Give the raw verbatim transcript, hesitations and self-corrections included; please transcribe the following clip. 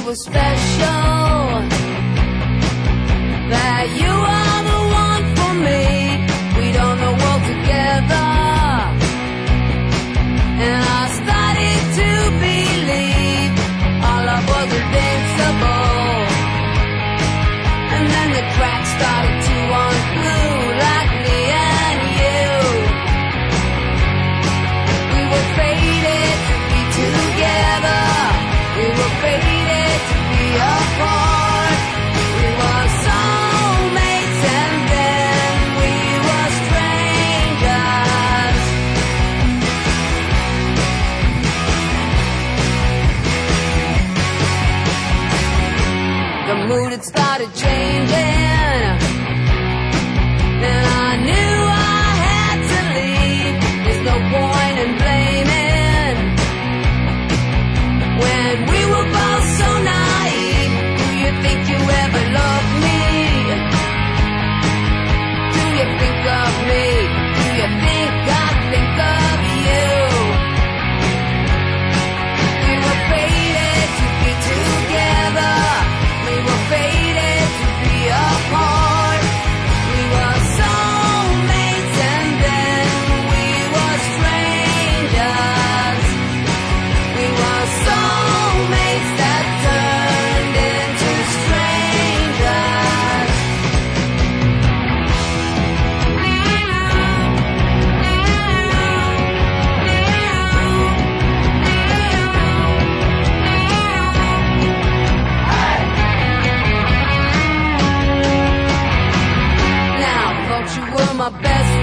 were special, that you are the one for me. We don't know what together, and I started to believe our love was invincible. And then the cracks started to unglue, like me and you. We were fated to be together, we were fated to be apart. We were soulmates and then we were strangers. The mood had started changing, and I knew I had to leave. There's no point in blaming when we were both so naive. Do you think you ever loved me? Do you think of me? Do you think I think of you? We were fated to be together, we were fated to be apart. We were soulmates and then we were strangers. We were soulmates that turned into strangers. Now, thought you were my best